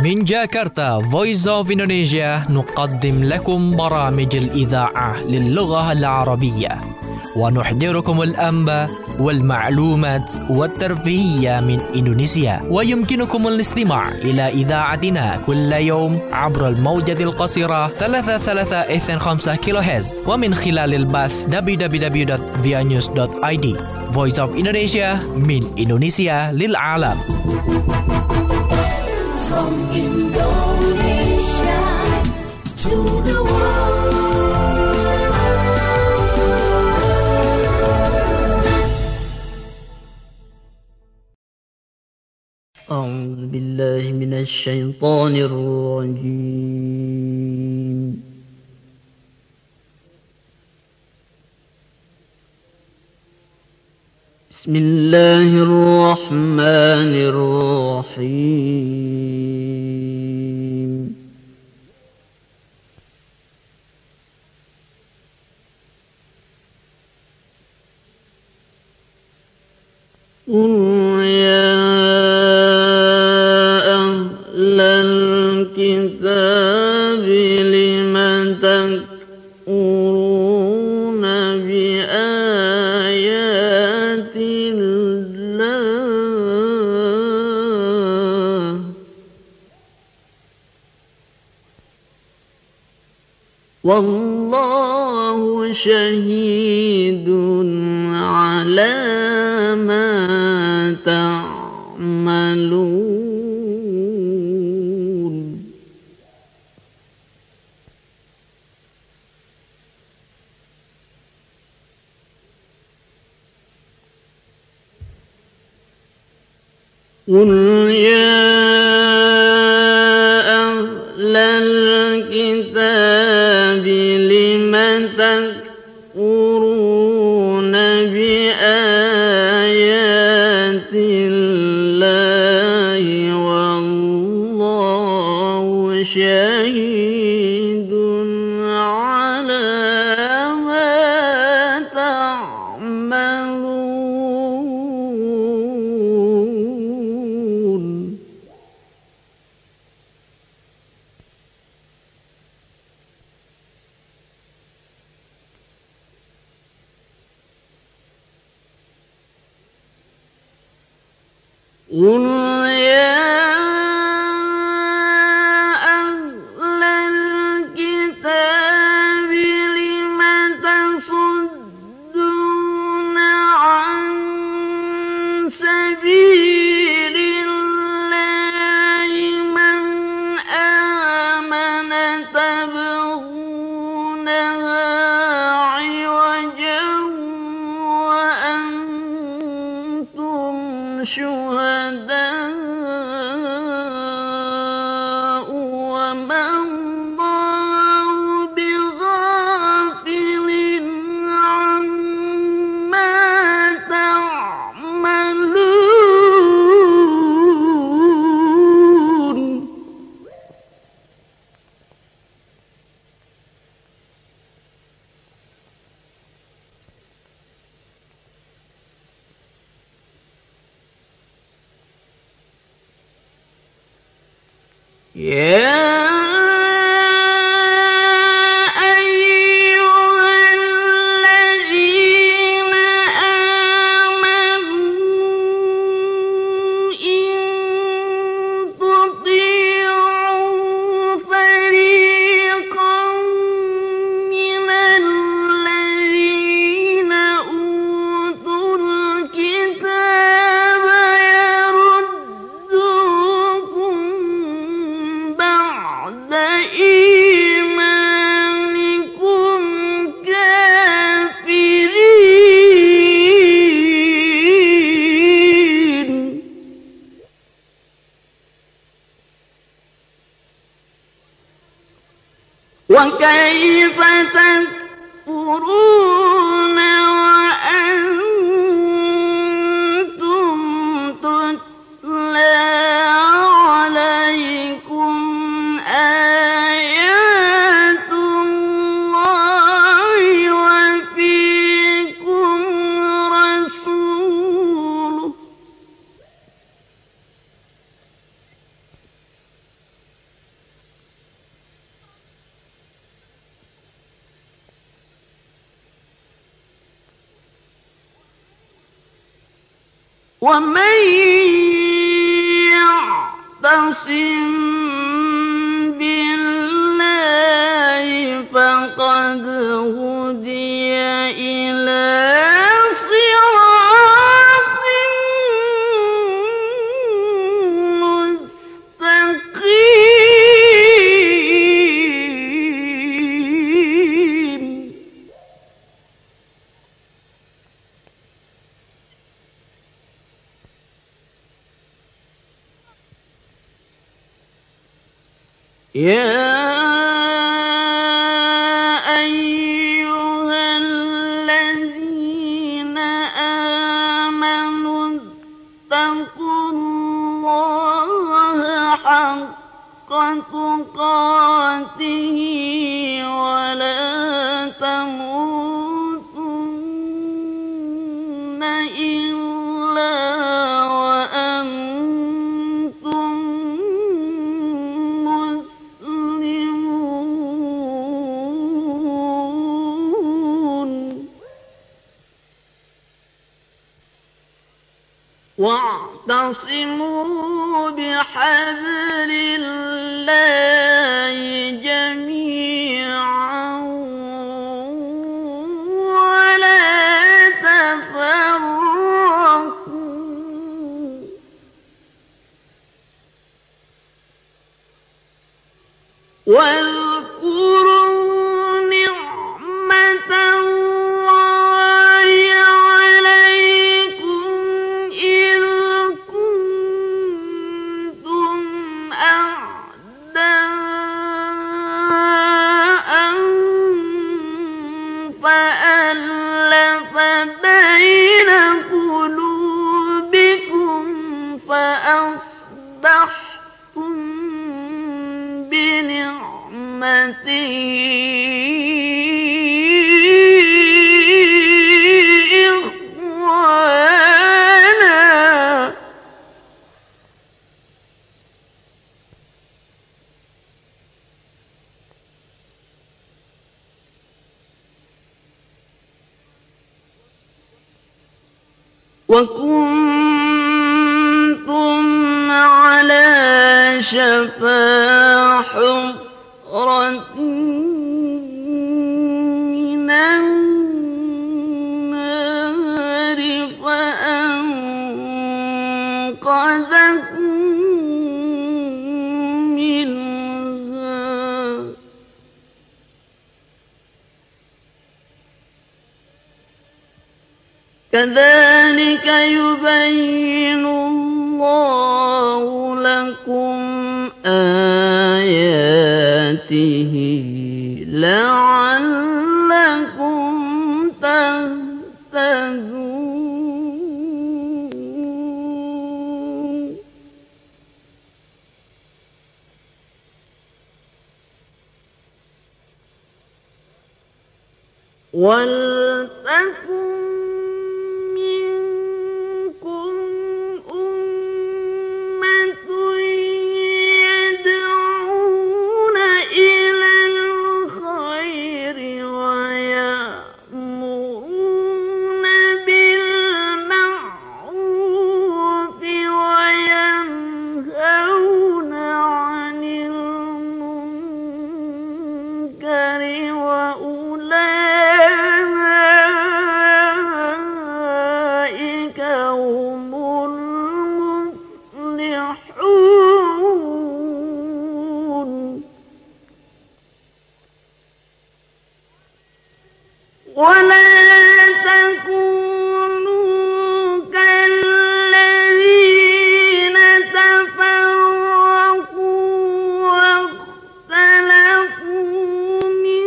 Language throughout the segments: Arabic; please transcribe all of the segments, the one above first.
من جاكرتا Voice of Indonesia نقدم لكم برامج الإذاعة للغة العربية ونحضركم الأنباء والمعلومات والترفيهية من إندونيسيا. ويمكنكم الاستماع إلى إذاعتنا كل يوم عبر الموجة القصيرة 33.5 كيلوهرتز ومن خلال البث www.vianews.id. Voice of Indonesia من إندونيسيا للعالم. From Indonesia to the world. أعوذ بالله من الشيطان الرجيم. بسم الله الرحمن الرحيم. قل يا أهل الكتاب لم تكفرون بآيات الله والله شهيد على ما تعملون. قل يا أهل الكتاب لم تكفرون بآيات الله والله شهيد على ما تعملون. قل يا أهل الكتاب لم تصدون عن سبيل الله من آمن تبغونها عوجا وأنتم شهداء وما الله بغافل عما تعملون. يا أيها الذين آمنوا إن تطيعوا فريقا من الذين أوتوا الكتاب يردوكم بعد إيمانكم كافرين. وكيف تكفرون وأنتم تتلى عليكم آيات الله وفيكم رسوله ومن يعتصم بالله فقد هدي إلى صراط مستقيم. يا أيها الذين آمنوا اتقوا الله حق تقاته ولا تموتن إلا وأنتم مسلمون. واعتصموا بحبل الله جميعا ولا تفرقوا. واذكروا نعمة الله عليكم إذ كنتم أعداء فألف بين قلوبكم فأصبحتم بنعمته إخوانا. وكنتم على شفا حفرة من النار فأنقذكم منها. كذلك يبين الله لكم آياته لعلكم تهتدون. ولتكن منكم أمة يدعون إلى الخير ويأمرون بالمعروف وينهون عن المنكر وأولئك هم المفلحون. ولا تكونوا كالذين تفرقوا واختلفوا من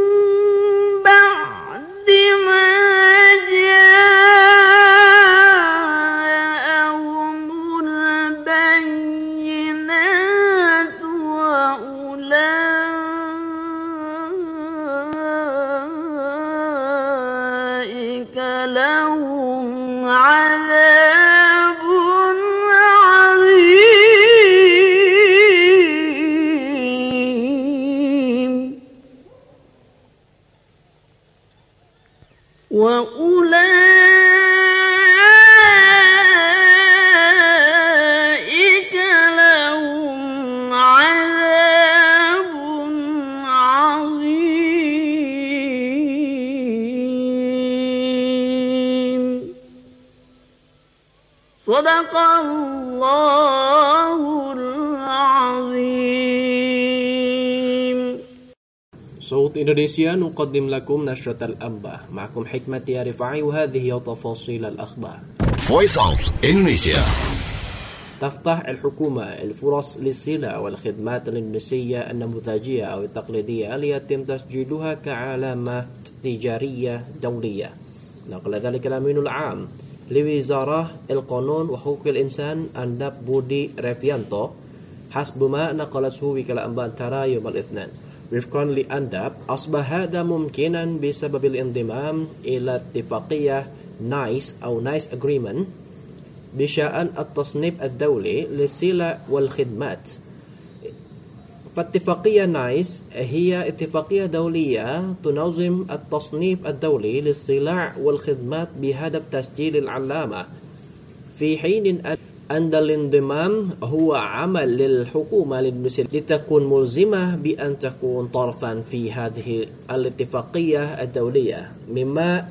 بعد ما جاءهم البينات وأولئك لهم عذاب عظيم. وأولئك صدق الله العظيم. صوت إندونيسيا نقدم لكم نشرة الأنباء. معكم حكمتي رفاعي وهذه تفاصيل الأخبار. Voice of Indonesia. تفتح الحكومة الفرص للسلع والخدمات الإندونيسية النموذجية أو التقليدية ليتم تسجيلها كعلامة تجارية دولية. نقل ذلك الأمين العام لوزارة القانون وحقوق الإنسان أنداب بودي ريفيانتو حسب ما نقلته وكالة أنباء ترى يوم الاثنين. وفقا لأنداب أصبح هذا ممكنا بسبب الانضمام إلى اتفاقية نايس أو نايس أجريمنت بشأن التصنيف الدولي للسلع والخدمات. فاتفاقية نايس هي اتفاقية دولية تنظم التصنيف الدولي للسلع والخدمات بهدف تسجيل العلامة، في حين أن الانضمام هو عمل للحكومة الإندونيسية لتكون ملزمة بأن تكون طرفا في هذه الاتفاقية الدولية، مما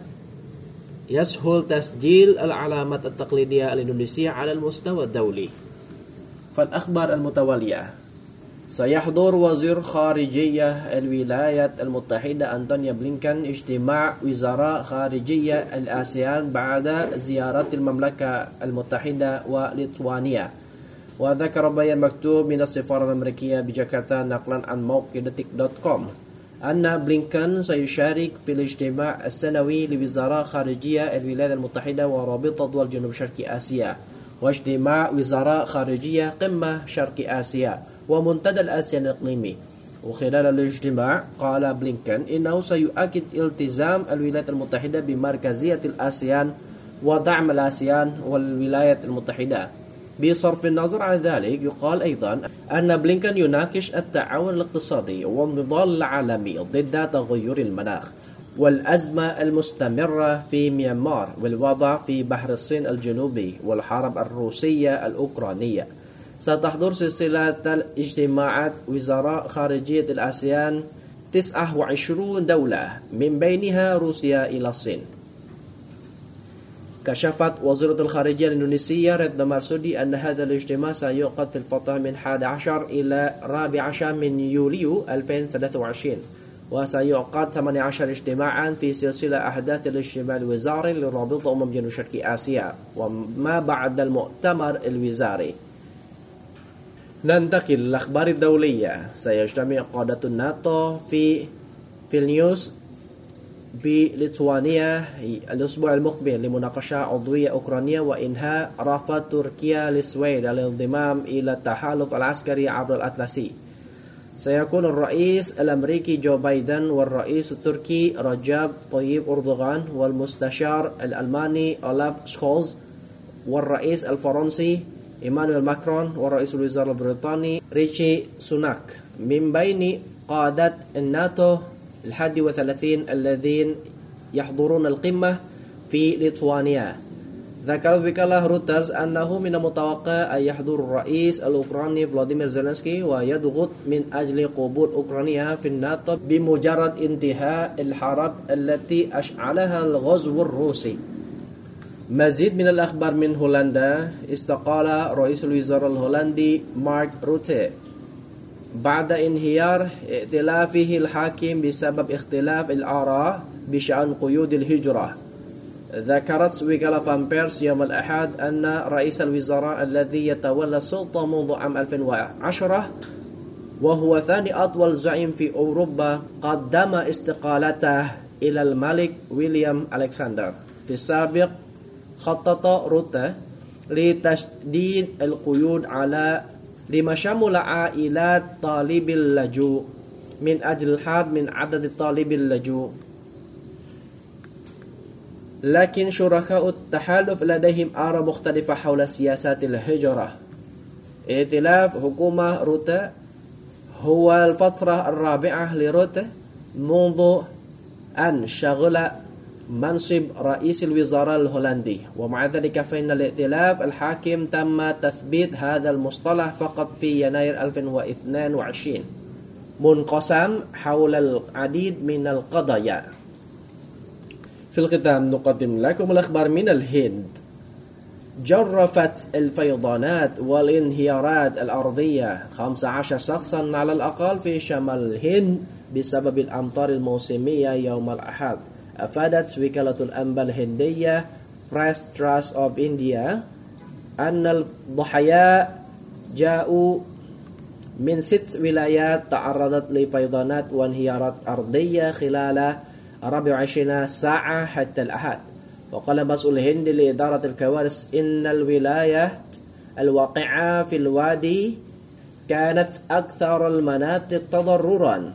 يسهل تسجيل العلامات التقليدية الإندونيسية على المستوى الدولي. فالأخبار المتوالية: سيحضر وزير خارجية الولايات المتحدة أنتوني بلينكن اجتماع وزراء خارجية الآسيان بعد زيارة المملكة المتحدة وليتوانيا. وذكر بيان مكتوب من السفارة الأمريكية بجاكرتا نقلا عن موقع detik.com أن بلينكن سيشارك في الاجتماع السنوي لوزراء خارجية الولايات المتحدة ورابطة دول جنوب شرق آسيا، واجتماع وزراء خارجية قمة شرق آسيا ومنتدى الآسيا الإقليمي. وخلال الاجتماع قال بلينكن إنه سيؤكد التزام الولايات المتحدة بمركزية الآسيان ودعم الآسيان والولايات المتحدة. بصرف النظر عن ذلك، يقال أيضا أن بلينكن يناقش التعاون الاقتصادي والنضال العالمي ضد تغير المناخ والأزمة المستمرة في ميانمار والوضع في بحر الصين الجنوبي والحرب الروسية الأوكرانية. ستحضر سلسلة اجتماعات وزراء خارجية الآسيان 29 دولة من بينها روسيا إلى الصين. كشفت وزيرة الخارجية الإندونيسية ريتنا مارسودي أن هذا الاجتماع سيعقد في الفترة من 11 إلى 14 من يوليو 2023، وسيعقد 18 اجتماعا في سلسلة أحداث الاجتماع الوزاري لرابطة جنوب شرق آسيا وما بعد المؤتمر الوزاري. ننتقل للأخبار الدولية. سيجتمع قادة الناتو في فيلنيوس بليتوانيا الأسبوع المقبل لمناقشة عضوية أوكرانيا وإنهاء رفض تركيا للسويد الانضمام إلى التحالف العسكري عبر الأطلسي. سيكون الرئيس الأمريكي جو بايدن والرئيس التركي رجب طيب أردوغان والمستشار الألماني أولاف شولز والرئيس الفرنسي إيمانويل ماكرون ورئيس الوزراء البريطاني ريشي سوناك من بين قادة الناتو 31 الذين يحضرون القمة في ليتوانيا. ذكرت وكالة رويترز أنه من المتوقع أن يحضر الرئيس الأوكراني فلاديمير زيلينسكي ويضغط من أجل قبول أوكرانيا في الناتو بمجرد انتهاء الحرب التي أشعلها الغزو الروسي. مزيد من الأخبار من هولندا. استقال رئيس الوزراء الهولندي مارك روتي بعد انهيار ائتلافه الحاكم بسبب اختلاف الآراء بشأن قيود الهجرة. ذكرت وكالة فان بيرس يوم الأحد أن رئيس الوزراء الذي يتولى السلطة منذ عام 2010 وهو ثاني أطول زعيم في أوروبا قدم استقالته إلى الملك ويليام ألكسندر. في السابق خطط روتا لتشديد القيود على لما شمل عائلات طالبي اللجوء من أجل الحد من عدد طالبي اللجوء، لكن شركاء التحالف لديهم آراء مختلفة حول سياسات الهجرة. ائتلاف حكومة روتا هو الفترة الرابعة لروتا منذ أن شغل منصب رئيس الوزراء الهولندي، ومع ذلك فإن الائتلاف الحاكم تم تثبيت هذا المصطلح فقط في يناير 2022 منقسم حول العديد من القضايا. في الختام نقدم لكم الأخبار من الهند. جرفت الفيضانات والانهيارات الأرضية 15 شخصا على الأقل في شمال الهند بسبب الأمطار الموسمية يوم الأحد. أفادت وكالة الأنباء الهندية Press Trust of India أن الضحايا جاءوا من 6 ولايات تعرضت لفيضانات وانهيارات أرضية خلال 24 ساعة حتى الأحد. وقال مسؤول هندي لإدارة الكوارث إن الولايات الواقعة في الوادي كانت أكثر المناطق تضررا.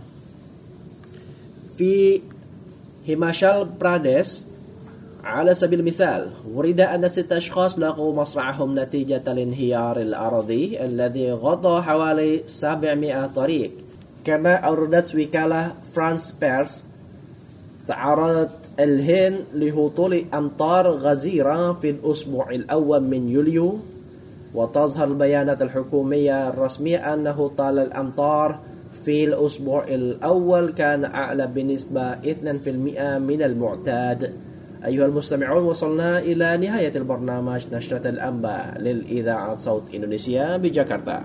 في هيماشال براديش على سبيل المثال ورد أن 6 أشخاص لقوا مصرعهم نتيجة الانهيار الأرضي الذي غطى حوالي 700 طريق. كما أوردت وكالة فرانس بيرس تعرضت الهند لهطول أمطار غزيرة في الأسبوع الأول من يوليو، وتظهر البيانات الحكومية الرسمية أنه طال الأمطار في الأسبوع الأول كان أعلى بنسبة 2% من المعتاد. أيها المستمعون، وصلنا إلى نهاية البرنامج نشرة الأنباء للإذاعة صوت إندونيسيا بجاكرتا.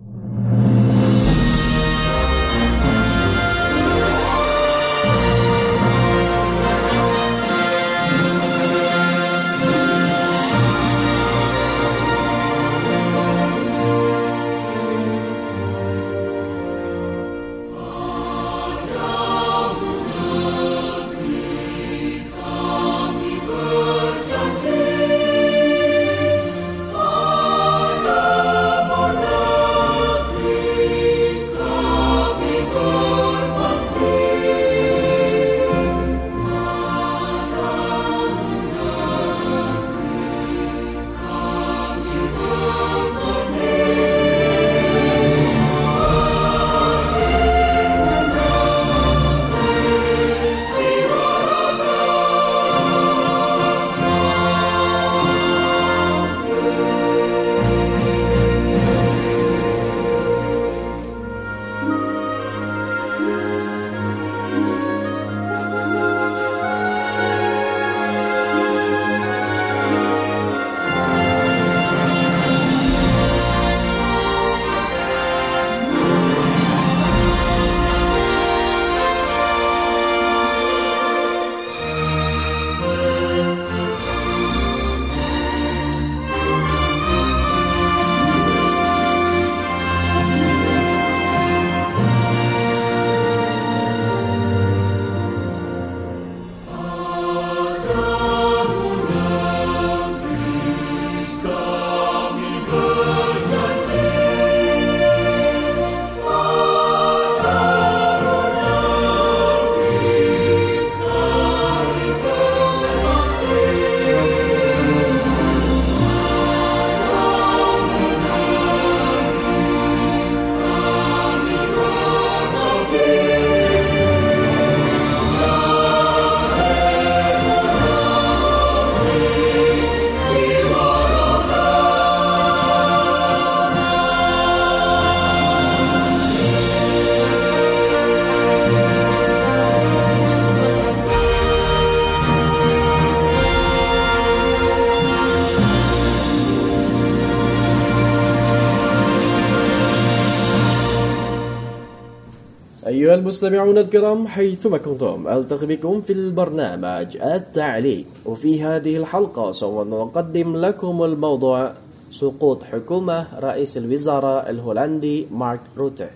أيها المستمعون الكرام حيثما كنتم، ألتقي بكم في البرنامج التالي. وفي هذه الحلقة سوف نقدم لكم الموضوع سقوط حكومة رئيس الوزراء الهولندي مارك روته.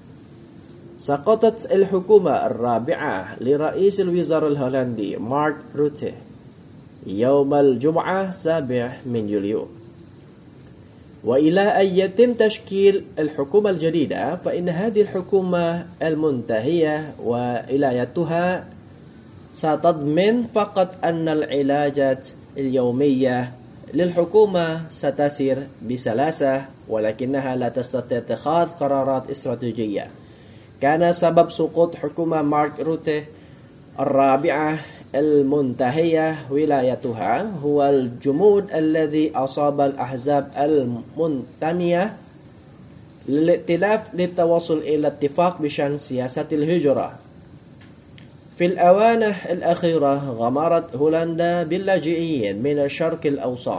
سقطت الحكومة الرابعة لرئيس الوزراء الهولندي مارك روته يوم الجمعة 7 من يوليو. وإلى أن يتم تشكيل الحكومة الجديدة فإن هذه الحكومة المنتهية وولايتها ستضمن فقط أن العلاجات اليومية للحكومة ستسير بسلاسة، ولكنها لا تستطيع اتخاذ قرارات استراتيجية. كان سبب سقوط حكومة مارك روته الرابعة المنتهية ولايتها هو الجمود الذي أصاب الأحزاب المنتمية للائتلاف للتوصل إلى اتفاق بشأن سياسة الهجرة. في الآونة الأخيرة غمرت هولندا باللاجئين من الشرق الأوسط،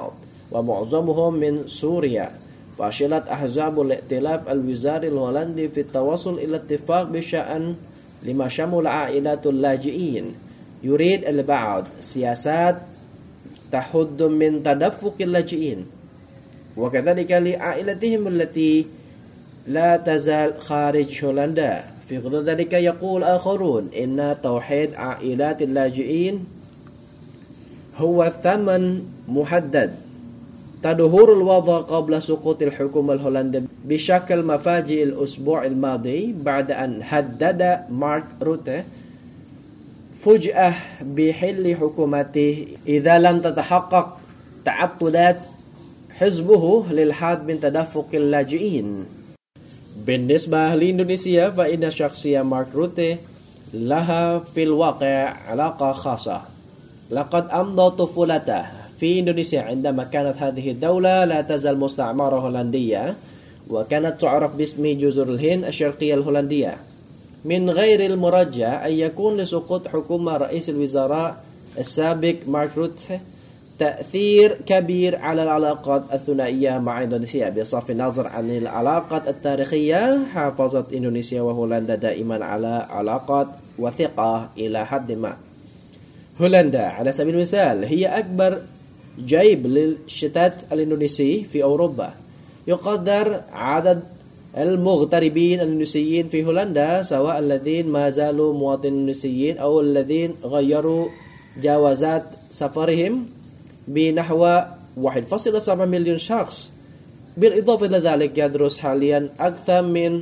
ومعظمهم من سوريا. فشلت أحزاب الائتلاف الوزاري الهولندي في التوصل إلى اتفاق بشأن لما شمل عائلات اللاجئين. يريد البعض سياسات تحد من تدفق اللاجئين وكذلك لعائلتهم التي لا تزال خارج هولندا. في غض ذلك يقول آخرون إن توحيد عائلات اللاجئين هو ثمن محدد. تدهور الوضع قبل سقوط الحكومة الهولندية بشكل مفاجئ الأسبوع الماضي بعد أن هدد مارك روته فجأة بحل حكومته إذا لم تتحقق تعطلات حزبه للحد من تدفق اللاجئين. بالنسبة لإندونيسيا فإن شخصية مارك روته لها في الواقع علاقة خاصة. لقد أمضى طفولته في إندونيسيا عندما كانت هذه الدولة لا تزال مستعمرة هولندية وكانت تعرف باسم جزر الهند الشرقية الهولندية. من غير المرجح أن يكون لسقوط حكومة رئيس الوزراء السابق مارك روته تأثير كبير على العلاقات الثنائية مع إندونيسيا. بصرف النظر عن العلاقات التاريخية حافظت إندونيسيا وهولندا دائما على علاقات وثيقة إلى حد ما. هولندا على سبيل المثال هي أكبر جيب للشتات الإندونيسي في أوروبا. يقدر عدد المغتربين الإندونيسيين في هولندا سواء الذين ما زالوا مواطنين إندونيسيين أو الذين غيروا جوازات سفرهم بنحو 1.7 مليون شخص. بالإضافة إلى ذلك يدرس حاليا أكثر من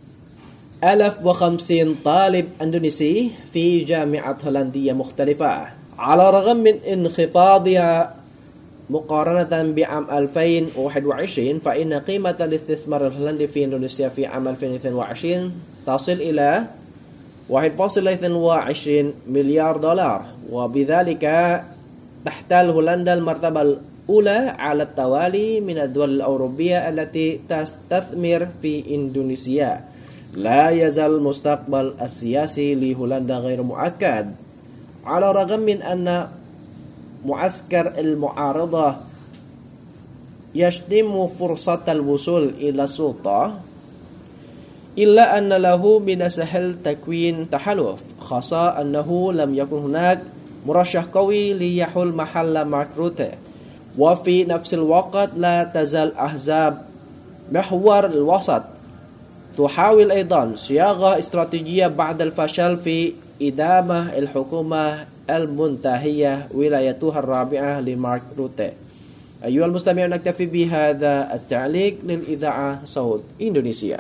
1050 طالب إندونيسي في جامعات هولندية مختلفة. على الرغم من انخفاضها مقارنة بعام 2021 فإن قيمة الاستثمار الهولندي في إندونيسيا في عام 2022 تصل إلى 1.22 مليار دولار وبذلك تحتل هولندا المرتبة الأولى على التوالي من الدول الأوروبية التي تستثمر في إندونيسيا. لا يزال المستقبل السياسي لهولندا غير مؤكد. على الرغم من أن معسكر المعارضة يشتم فرصة الوصول إلى السلطة إلا أن له من السهل تكوين تحالف خاصة أنه لم يكن هناك مرشح قوي ليحل محل مارك روته. وفي نفس الوقت لا تزال أحزاب محور الوسط تحاول أيضا صياغة استراتيجية بعد الفشل في إدامة الحكومة المنتهية ولايتها الرابعة لمارك روته. أيها المستمعون نكتفي بهذا التعليق للإذاعة صوت إندونيسيا.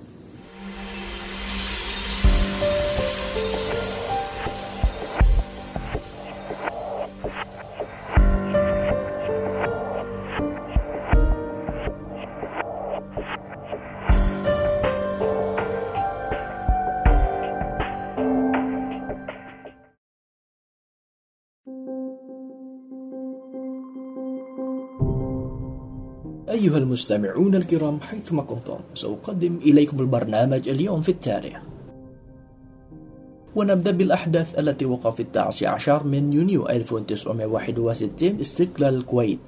أيها المستمعون الكرام حيثما كنتم سأقدم إليكم البرنامج اليوم في التاريخ. ونبدأ بالأحداث التي وقع في 19 من يونيو 1961 استقلال الكويت.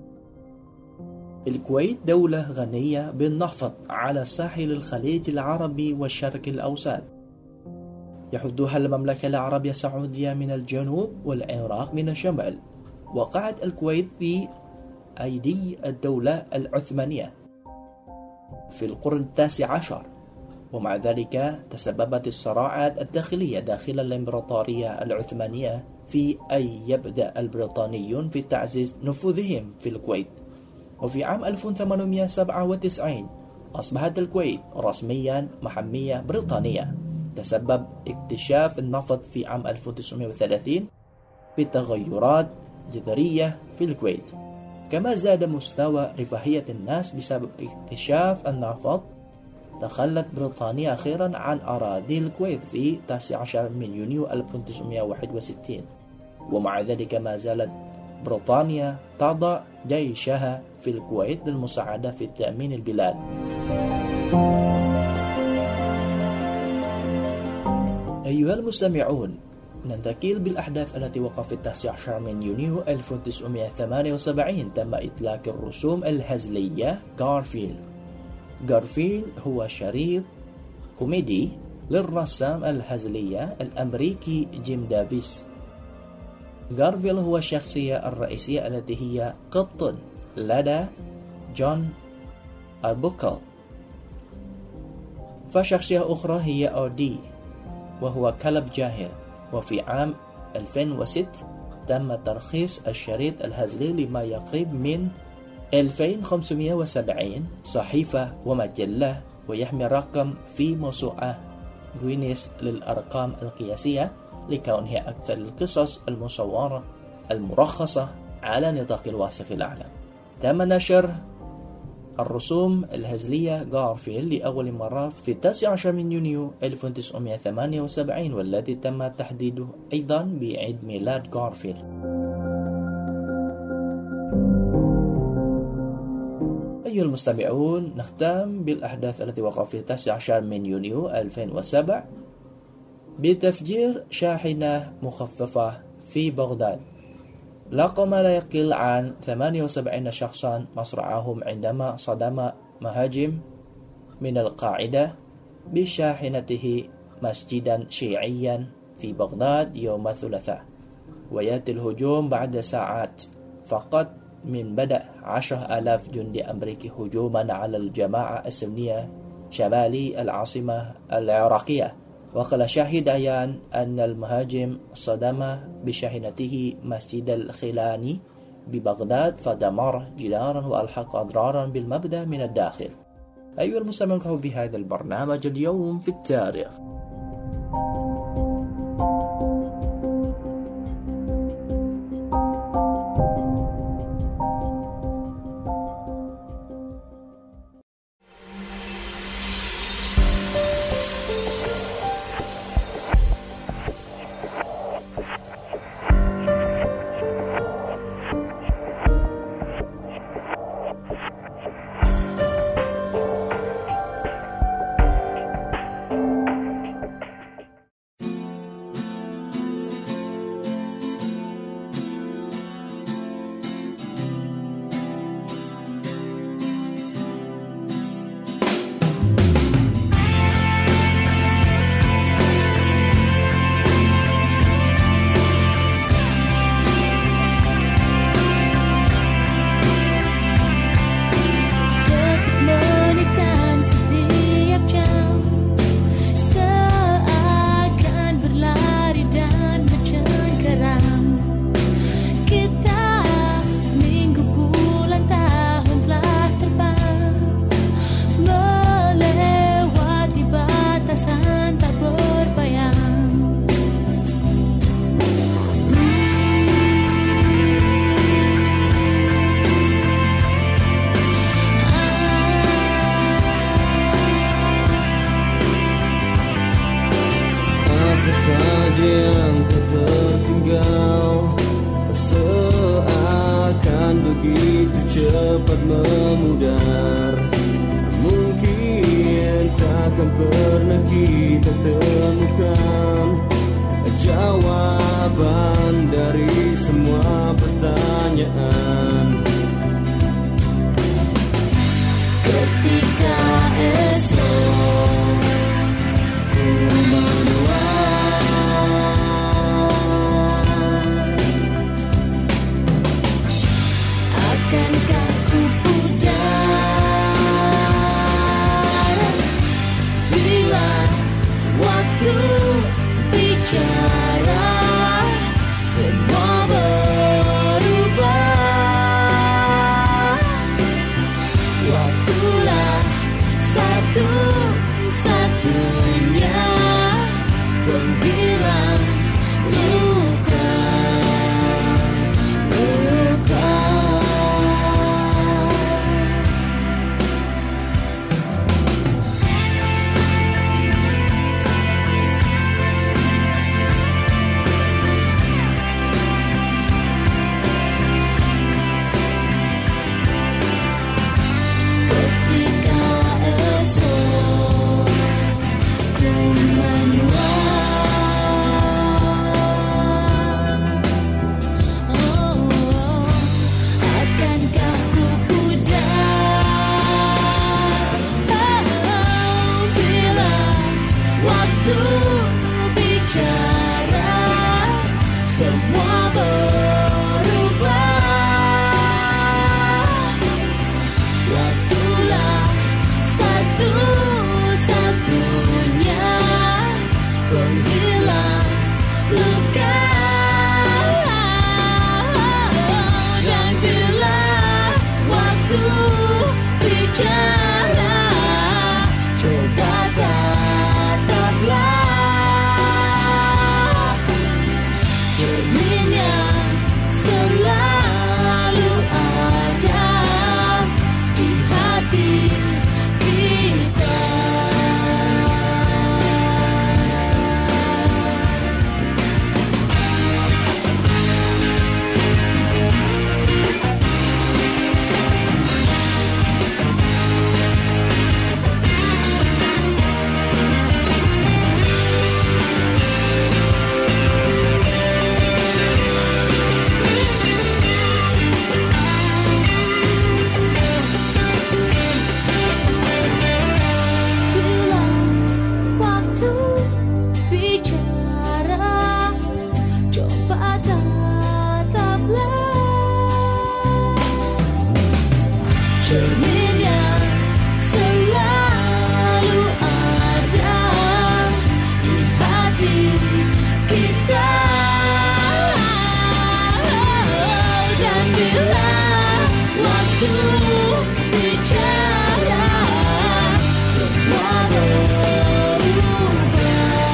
الكويت دولة غنية بالنفط على ساحل الخليج العربي والشرق الأوسط. يحدها المملكة العربية السعودية من الجنوب والعراق من الشمال. وقعت الكويت في أيدي الدولة العثمانية في القرن 19 ومع ذلك تسببت الصراعات الداخلية داخل الإمبراطورية العثمانية في أن يبدأ البريطانيون في تعزيز نفوذهم في الكويت. وفي عام 1897 أصبحت الكويت رسميا محمية بريطانية. تسبب اكتشاف النفط في عام 1930 بتغيرات جذرية في الكويت. كما زاد مستوى رفاهية الناس بسبب اكتشاف النفط. تخلت بريطانيا أخيرا عن أراضي الكويت في 19 من يونيو 1961 ومع ذلك ما زالت بريطانيا تضع جيشها في الكويت للمساعدة في تأمين البلاد. أيها المستمعون ننتقل بالأحداث التي وقعت في 19 من يونيو 1978 تم إطلاق الرسوم الهزلية غارفيلد. غارفيلد هو شريط كوميدي للرسام الهزلية الأمريكي جيم دافيس. غارفيلد هو الشخصية الرئيسية التي هي قط لدى جون أربوكل، فشخصية أخرى هي أودي وهو كلب جاهل. وفي عام 2006 تم ترخيص الشريط الهزلي لما يقرب من 2570 صحيفة ومجلة، ويحمل رقم في موسوعة غينيس للأرقام القياسية لكونها أكثر القصص المصورة المرخصة على نطاق الواسع في العالم. تم نشر الرسوم الهزلية غارفيلد لأول مرة في 19 من يونيو 1978، والذي تم تحديده أيضا بعيد ميلاد غارفيلد. أيها المستمعون، نختم بالأحداث التي وقعت في 19 من يونيو 2007 بتفجير شاحنة مخففة في بغداد. لقى ما لا يقل عن 78 شخصا مصرعهم عندما صدم مهاجم من القاعدة بشاحنته مسجدا شيعيا في بغداد يوم الثلاثاء. ويأتي الهجوم بعد ساعات فقط من بدء 10,000 جندي أمريكي هجوما على الجماعة السنية شمالي العاصمة العراقية. وقال شاهد عيان أن المهاجم صدم بشاحنته مسجد الخيلاني ببغداد فدمر جدارا وألحق أضرارا بالمبنى من الداخل. أيها المستمعون، بهذا البرنامج اليوم في التاريخ. cepat memudar. Mungkin takkan pernah kita temukan jawaban dari semua pertanyaan. Ketika esok ku menuai, akankah ku pudar bila waktu bicara semua berubah. Waktulah satu-satunya penghilang luka. bicara, semua berubah.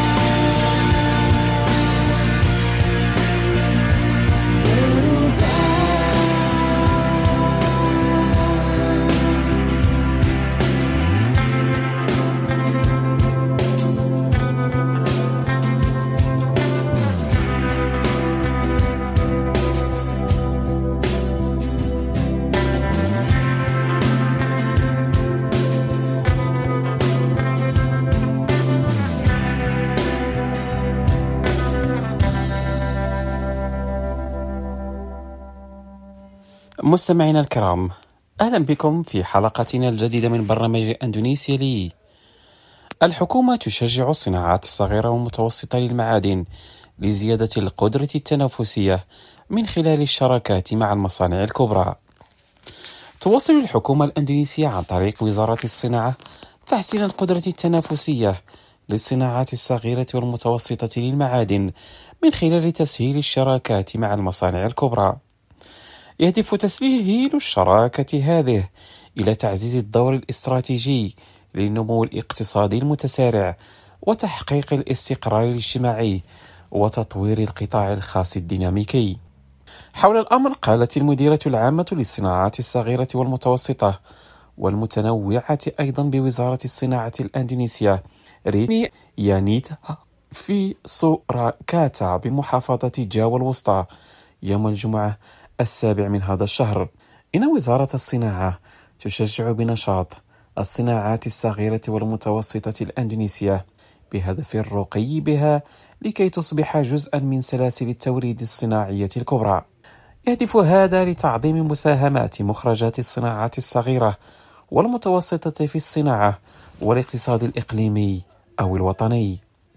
مستمعينا الكرام، أهلا بكم في حلقتنا الجديدة من برنامج أندونيسيا لي. الحكومة تشجع الصناعات الصغيرة والمتوسطة للمعادن لزيادة القدرة التنافسية من خلال الشراكات مع المصانع الكبرى. تواصل الحكومة الأندونيسية عن طريق وزارة الصناعة تحسين القدرة التنافسية للصناعات الصغيرة والمتوسطة للمعادن من خلال تسهيل الشراكات مع المصانع الكبرى. يهدف تسهيل الشراكة هذه إلى تعزيز الدور الاستراتيجي للنمو الاقتصادي المتسارع وتحقيق الاستقرار الاجتماعي وتطوير القطاع الخاص الديناميكي. حول الأمر قالت المديرة العامة للصناعات الصغيرة والمتوسطة والمتنوعة أيضا بوزارة الصناعة الأندونيسية ريني يانيت في سوراكاتا بمحافظة جاوا الوسطى يوم الجمعة 7 من هذا الشهر، إن وزارة الصناعة تشجع بنشاط الصناعات الصغيرة والمتوسطة الأندونيسية بهدف الرقي بها لكي تصبح جزءا من سلاسل التوريد الصناعية الكبرى. يهدف هذا لتعظيم مساهمات مخرجات الصناعات الصغيرة والمتوسطة في الصناعة والاقتصاد الإقليمي أو الوطني.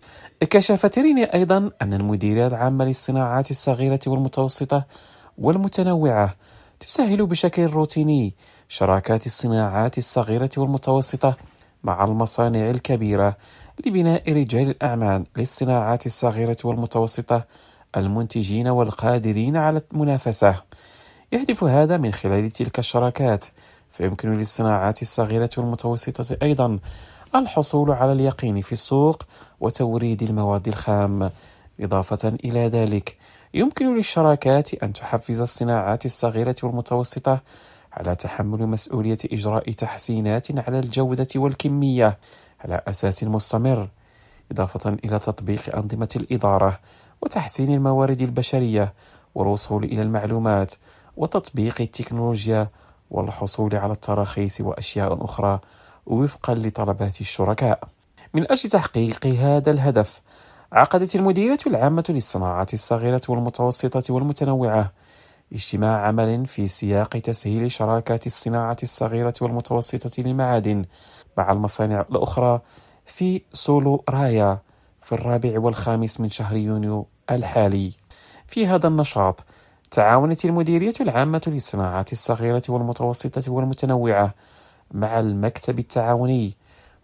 كشفت ريني أيضا أن المديرية العامة للصناعات الصغيرة والمتوسطة والمتنوعة تسهل بشكل روتيني شراكات الصناعات الصغيرة والمتوسطة مع المصانع الكبيرة لبناء رجال الأعمال للصناعات الصغيرة والمتوسطة المنتجين والقادرين على المنافسة. يهدف هذا من خلال تلك الشراكات فيمكن للصناعات الصغيرة والمتوسطة أيضا الحصول على اليقين في السوق وتوريد المواد الخام. إضافة إلى ذلك يمكن للشراكات أن تحفز الصناعات الصغيرة والمتوسطة على تحمل مسؤولية إجراء تحسينات على الجودة والكمية على أساس مستمر، إضافة إلى تطبيق أنظمة الإدارة وتحسين الموارد البشرية والوصول إلى المعلومات وتطبيق التكنولوجيا والحصول على التراخيص وأشياء أخرى وفقا لطلبات الشركاء. من أجل تحقيق هذا الهدف عقدت المديرية العامة للصناعات الصغيرة والمتوسطة والمتنوعة اجتماع عمل في سياق تسهيل شراكات الصناعة الصغيرة والمتوسطة للمعادن مع المصانع الأخرى في سولو رايا في 4 و5 من شهر يونيو الحالي. في هذا النشاط تعاونت المديرية العامة للصناعات الصغيرة والمتوسطة والمتنوعة مع المكتب التعاوني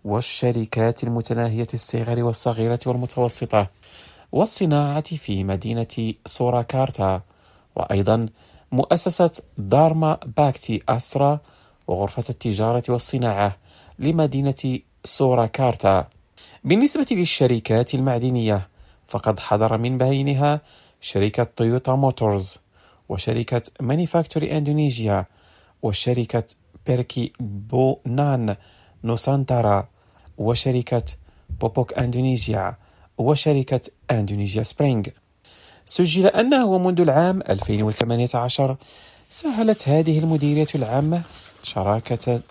والشركات المتناهية الصغر والصغيرة والمتوسطة والصناعة في مدينة سوراكارتا، وأيضا مؤسسة دارما باكتي أسرا وغرفة التجارة والصناعة لمدينة سوراكارتا. بالنسبة للشركات المعدنية فقد حضر من بينها شركة تويوتا موتورز وشركة مانيفاكتوري اندونيسيا وشركة بيركي بونان نوسانتارا وشركة بوبوك اندونيسيا وشركة اندونيسيا سبرينغ. سجل أنه منذ العام 2018 سهلت هذه المديرية العامة شراكة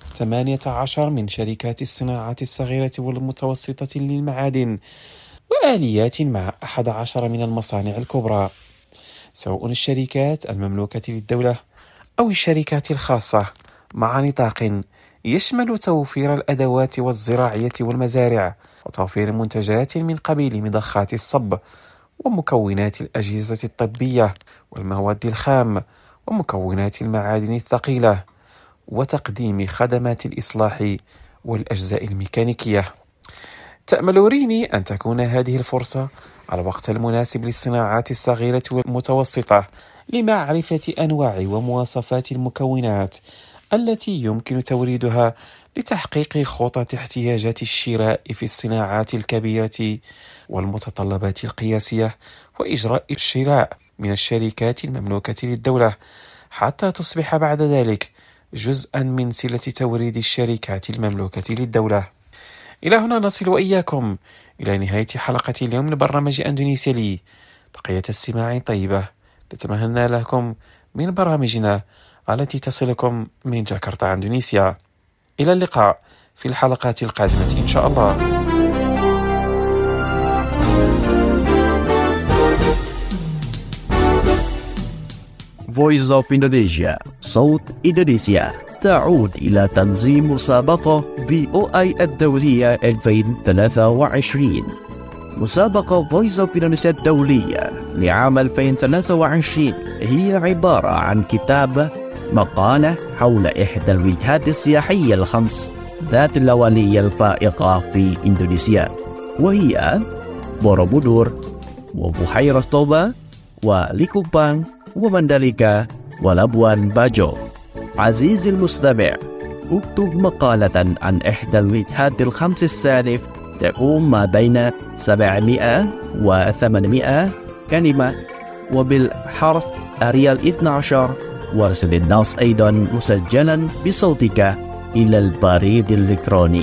18 من شركات الصناعات الصغيرة والمتوسطة للمعادن وآليات مع 11 من المصانع الكبرى، سواء الشركات المملوكة للدولة أو الشركات الخاصة، مع نطاق يشمل توفير الأدوات والزراعية والمزارع وتوفير منتجات من قبيل مضخات الصب ومكونات الأجهزة الطبية والمواد الخام ومكونات المعادن الثقيلة وتقديم خدمات الإصلاح والأجزاء الميكانيكية. تأمل ريني أن تكون هذه الفرصة الوقت المناسب للصناعات الصغيرة والمتوسطة لمعرفة أنواع ومواصفات المكونات التي يمكن توريدها لتحقيق خطط احتياجات الشراء في الصناعات الكبيرة والمتطلبات القياسية، وإجراء الشراء من الشركات المملوكة للدولة حتى تصبح بعد ذلك جزءا من سلة توريد الشركات المملوكة للدولة. إلى هنا نصل وإياكم إلى نهاية حلقة اليوم من برنامج أندونيسيا لي. بقية السماع طيبة نتمنى لكم من برامجنا التي تصلكم من جاكرتا أندونيسيا. إلى اللقاء في الحلقات القادمة إن شاء الله. Voice of Indonesia, صوت إندونيسيا، تعود إلى تنظيم مسابقة VOI الدولية 2023. مسابقة Voice of Indonesia الدولية لعام 2023 هي عبارة عن كتابة مقالة حول إحدى الوجهات السياحية الخمس ذات اللوالية الفائقة في إندونيسيا، وهي بوروبودور وبحيرة توبا وليكوبان ومنداليكا ولابوان باجو. عزيزي المستمع، اكتب مقالة عن إحدى الوجهات الخمس السالف تقوم ما بين 700 و 800 كلمة وبالحرف أريال 12، وارسل النص أيضا مسجلا بصوتك إلى البريد الإلكتروني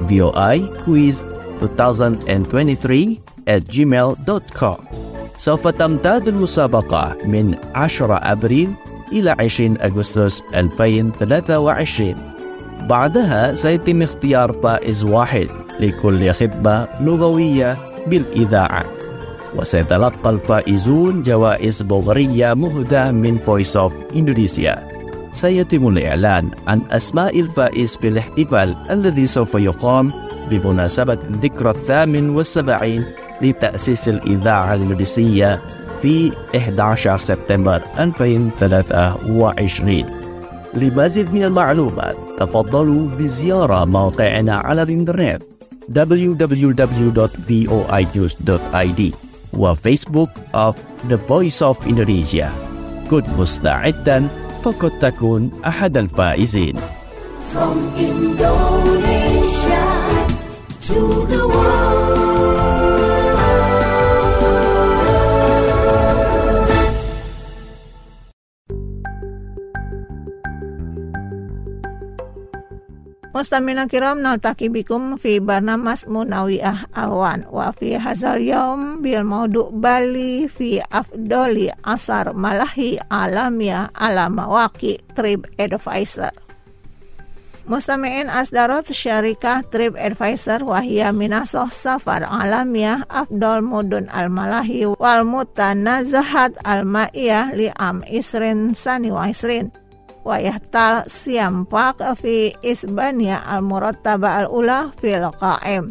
voiquiz2023@gmail.com. سوف تمتد المسابقة من 10 أبريل إلى 20 أغسطس 2023. بعدها سيتم اختيار فائز واحد لكل خطبة لغوية بالإذاعة، وسيتلقى الفائزون جوائز بلغرية مهداة من Voice of Indonesia. سيتم الإعلان عن أسماء الفائز في الاحتفال الذي سوف يقام بمناسبة الذكرى 78 لتأسيس الإذاعة الإندونيسية في 11 سبتمبر 2023. لمزيد من المعلومات تفضلوا بزيارة موقعنا على الإنترنت www.voinews.id وفيسبوك of The Voice of Indonesia. كن مستعدا فقد تكون أحد الفائزين. From Indonesia to the world. مستمعينا الكرام، نلتقي بكم في برنامج منوعة ألوان، وفي هذا اليوم بالموضوع بالي في أفضل أثر ملاهي عالمية على مواقع تريب أدفايزر. مستمعين، أصدرت شركة تريب أدفايزر وهي منصة سفر عالمية أفضل مدن الملاهي والمتنزهات المائية لعام 2022، ويحتل سيامباك في إسبانيا المرتبة الأولى في القائمة.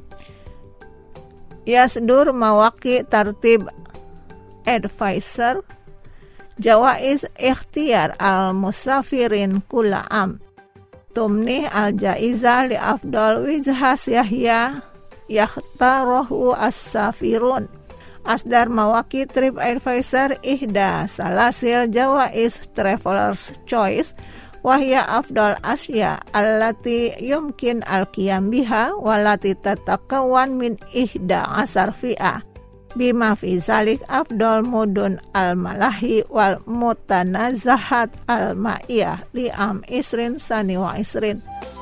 يصدر مواقع ترتيب أدفايزر جوائز اختيار المسافرين كل عام، تمنح الجائزة لأفضل وجهة سياحية يختاره السافرون. أصدر مواقع تريب أدفايزر إحدى سلاسل جوائز ترافلرز تشويس، وهي أفضل أشياء التي يمكن القيام بها والتي تتكون من 11 فئة، بما في ذلك أفضل مدن الملاهي والمتنزهات المائية لعام 2022.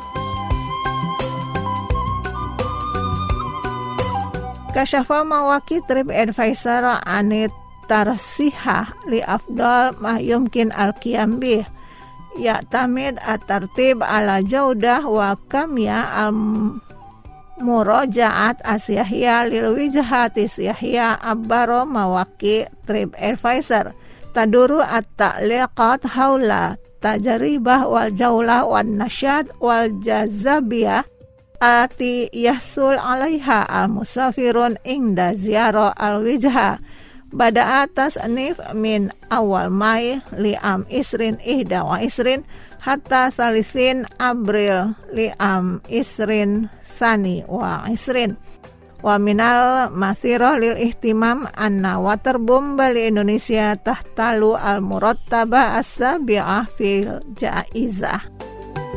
كشف مواقع تريب أدفايزر عن الترشيح لأفضل ما يمكن القيام به. يعتمد الترتيب على جودة وكمية المراجعات السياحية للوجهات السياحية عبر مواقع تريب أدفايزر. تدور التعليقات حول التجربة والجولة والنشاط والجاذبية التي يحصل عليها المسافرون عند زيارة الوجهة. بدأ تصنيف من أول ماي لعام 2021 حتى 30 أبريل لعام 2022. ومن المثير للاهتمام أن واتربوم بالي إندونيسيا تحتل المرتبة السابعة في الجائزة.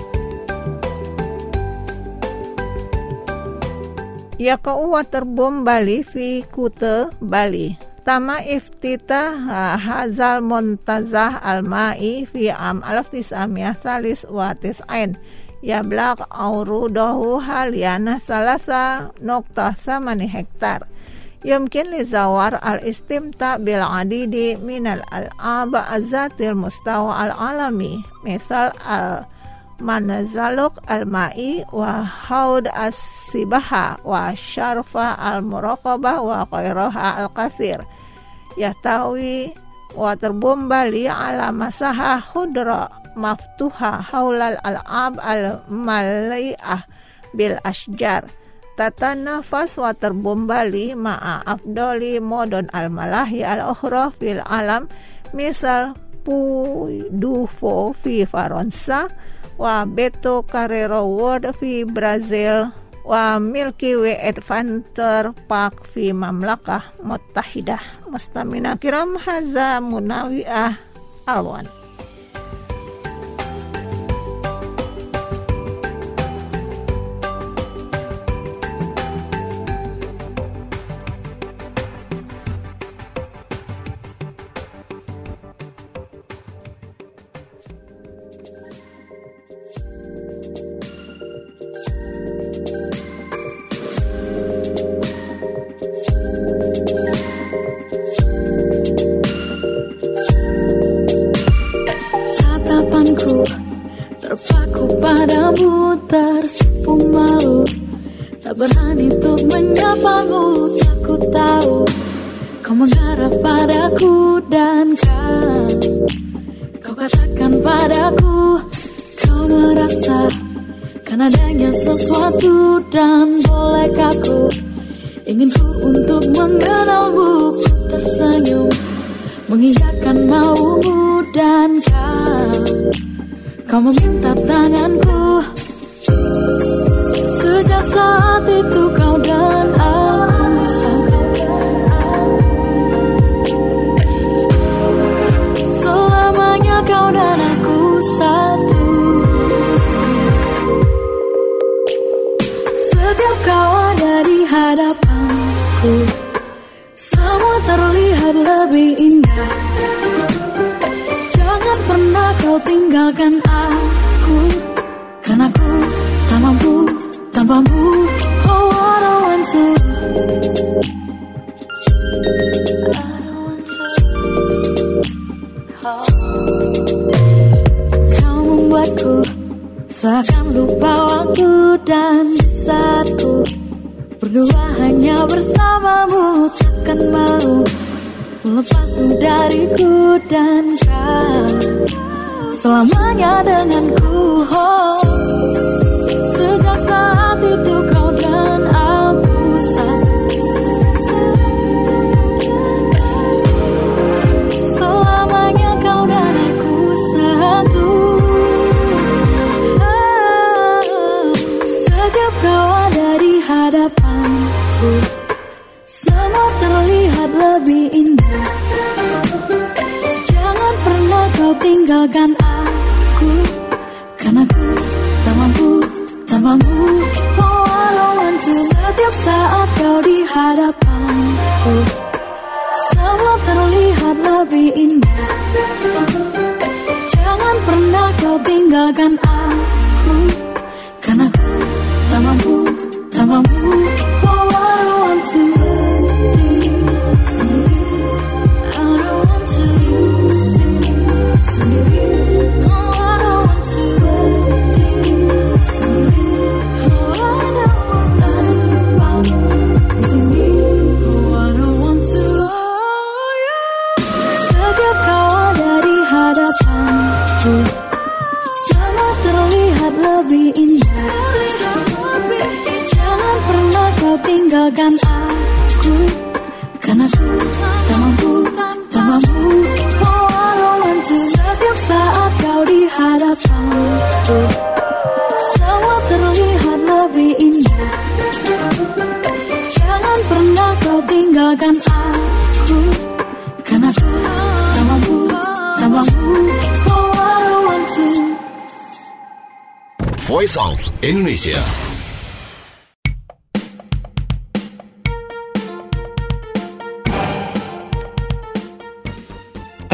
Yakau waterbom Bali fi Kute Bali. Tama iftitah hazal montazah al-ma'i fi am 1993 yablaq aurudahu halian 3.8 hektar. Yumkin lizawar al-istimta bil-adidi minal al-aba azatil mustawa al-alami misal al-manazaluk al-ma'i wa haud as-sibaha wa syarfa al-muraqabah wa qairaha al-kasir. Yahtawi waterbom Bali ala masaha khudra maftuha haulal al-ab al-mali'ah bil ashjar. Tatanafas waterbom Bali ma'a afdoli modon al-malahi al-ukhra fil alam misal Pudufo fi Faransa wa Beto Carrero World fi Brazil wa Milky Way Adventure Park fi Mamlakah Muttahidah. Mustamina kiram haza munawi'ah alwan. Terpaku padamu tersipu malu, tak berani untuk menyapamu. Takut tahu kau mengarah padaku dan kau katakan padaku kau merasa kan adanya sesuatu dan bolehkah ku ingin ku untuk mengenalmu. Ku tersenyum mengiyakan maumu dan kau meminta tanganku. Sejak saat itu kau dan aku satu. Selamanya kau dan aku satu. Setiap kau ada di hadapanku, semua terlihat lebih indah. Jangan pernah kau tinggalkan aku, karena aku tak mampu tanpamu. Oh, I don't want to. Kau membuatku seakan lupa waktu dan di saat ku berdua hanya bersamamu. Takkan mau melepasmu dariku dan kau selamanya denganku. Oh, sejak saat itu kau dan aku satu. Selamanya kau dan aku satu. Setiap kau ada di hadapanku, semua terlihat lebih indah. Jangan pernah kau tinggalkan aku, karena aku tak mampu tanpamu. Oh, I don't want to. Setiap saat kau di hadapanku, semua terlihat lebih indah. Jangan pernah kau tinggalkan aku, karena aku tak mampu tanpamu. Oh, I don't want to. Semua terlihat lebih indah. Jangan pernah kau tinggalkan aku, karena aku tak mampu tanpamu. Oh, I don't want to. Setiap saat kau di hadapanku, semua terlihat lebih indah. Jangan pernah kau tinggalkan aku, karena aku tak mampu tanpamu. Voice of Indonesia.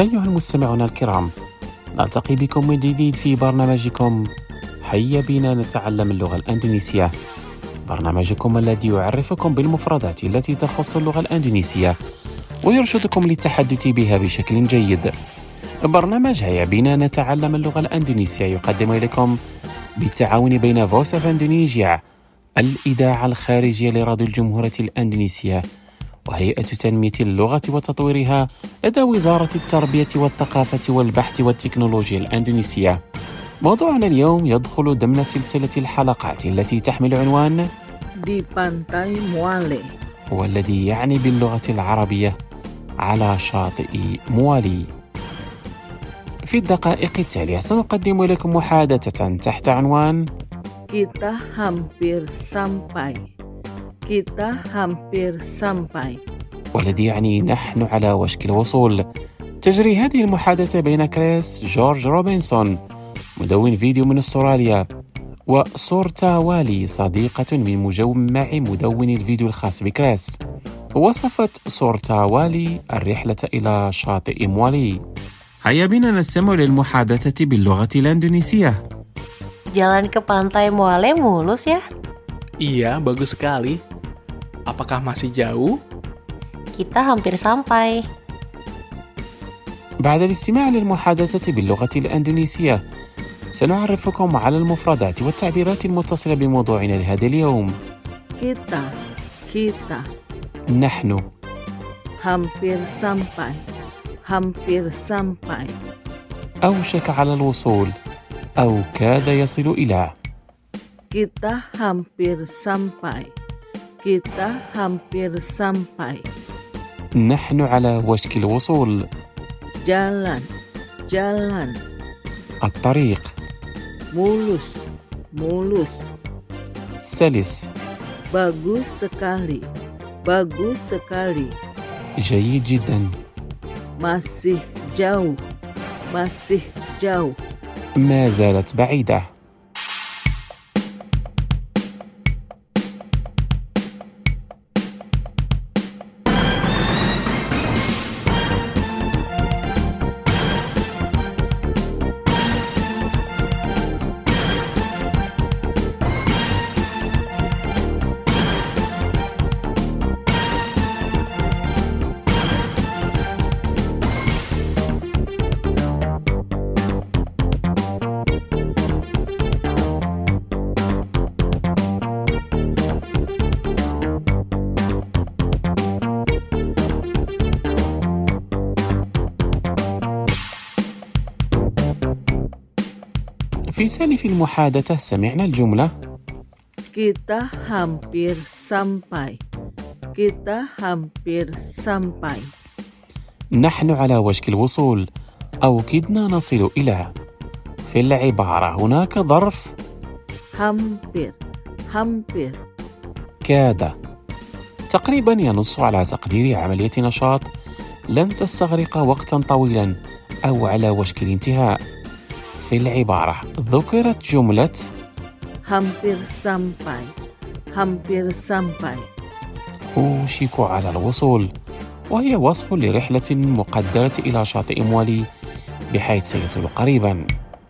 أيها المستمعون الكرام، نلتقي بكم من جديد في برنامجكم هيا بنا نتعلم اللغة الأندونيسية، برنامجكم الذي يعرفكم بالمفردات التي تخص اللغة الأندونيسية ويرشدكم للتحدث بها بشكل جيد. برنامج هيا بنا نتعلم اللغة الأندونيسية يقدم إليكم بالتعاون بين فويس أوف إندونيسيا، الإذاعة الخارجية لراديو الجمهورية الأندونيسية، وهيئة تنمية اللغة وتطويرها لدى وزارة التربية والثقافة والبحث والتكنولوجيا الأندونيسية. موضوعنا اليوم يدخل ضمن سلسلة الحلقات التي تحمل عنوان دي بانتاي موالي، والذي يعني باللغة العربية على شاطئ موالي. في الدقائق التالية سنقدم لكم محادثة تحت عنوان Kita hampir sampai. Kita hampir sampai. والذي يعني نحن على وشك الوصول. تجري هذه المحادثة بين كريس جورج روبنسون مدون فيديو من أستراليا وسورتا والي صديقة من مجمع مدون الفيديو الخاص بكريس. وصفت سورتا والي الرحلة إلى شاطئ موالي. هيا بنا نستمع للمحادثة باللغة الأندونيسية. Jalan ke pantai Moale mulus ya? Iya, bagus sekali. Apakah masih jauh? Kita hampir sampai. بعد الاستماع للمحادثة باللغة الأندونيسية سنعرفكم على المفردات والتعبيرات المتصلة بموضوعنا لهذا اليوم. Kita نحن hampir sampai. Hampir sampai. أوشك على الوصول أو كاد يصل إلى. Kita hampir sampai. Kita hampir sampai. نحن على وشك الوصول. Jalan. Jalan. الطريق. Mulus. Mulus. سلس. Bagus sekali. Bagus sekali. جيد جدا. Masih jauh. Masih jauh. ما زالت بعيدة. في سالف المحادثة سمعنا الجملة Kita hampir sampai. Kita hampir sampai. نحن على وشك الوصول أو كدنا نصل إلى. في العبارة هناك ظرف hampir. Hampir. كاد تقريبا ينص على تقدير عملية نشاط لن تستغرق وقتا طويلا أو على وشك الانتهاء. في العبارة ذكرت جملة hampir sampai. Hampir sampai. أوشك على الوصول، وهي وصف لرحلة مقدرة إلى شاطئ موالي بحيث سيصل قريبا.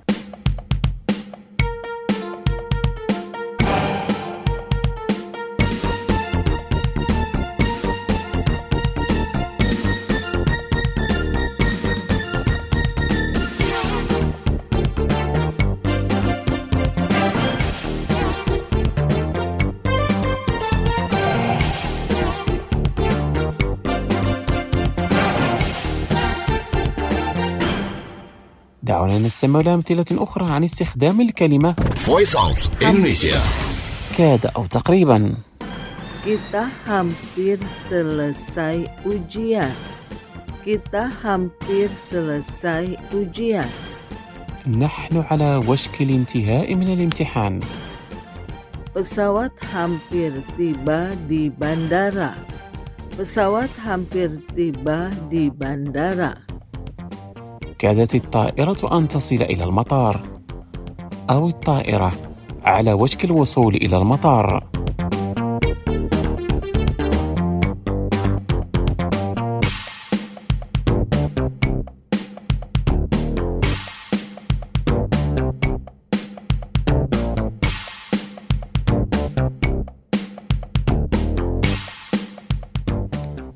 دعونا نستمع لأمثلة أخرى عن استخدام الكلمة Voice of Indonesia. كاد أو تقريبا. Kita hampir selesai ujian. Kita hampir selesai ujian. نحن على وشك الانتهاء من الامتحان. Pesawat hampir tiba di bandara. Pesawat hampir tiba di bandara. كادت الطائرة أن تصل إلى المطار، أو الطائرة على وشك الوصول إلى المطار.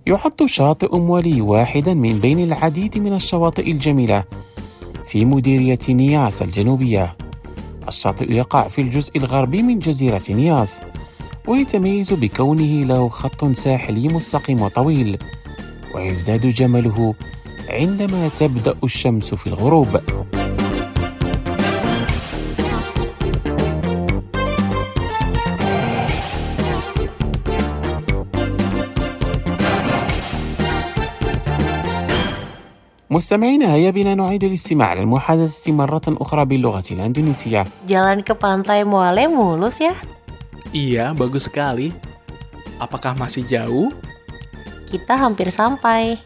يعد شاطئ موالي واحدا من بين العديد من الشواطئ الجميلة في مديرية نياس الجنوبية. الشاطئ يقع في الجزء الغربي من جزيرة نياس، ويتميز بكونه له خط ساحلي مستقيم وطويل، ويزداد جماله عندما تبدأ الشمس في الغروب. مستمعينا، هيا بنا نعيد الاستماع للمحادثة مرة أخرى باللغة الأندونيسية. Jalan ke pantai Muale mulus ya? Iya, bagus sekali. Apakah masih jauh? Kita hampir sampai.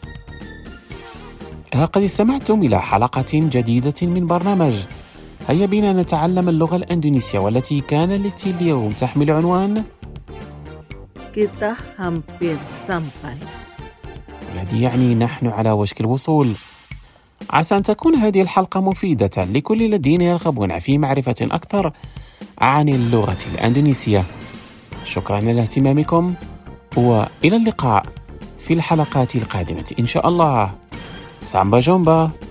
قد استمعتم إلى حلقة جديدة من برنامج هيا بنا نتعلم اللغة الأندونيسية، والتي كانت اليوم تحمل عنوان Kita hampir sampai. الذي يعني نحن على وشك الوصول. عسى أن تكون هذه الحلقة مفيدة لكل الذين يرغبون في معرفة أكثر عن اللغة الأندونيسية. شكرا لاهتمامكم، وإلى اللقاء في الحلقات القادمة إن شاء الله. سامبا جومبا.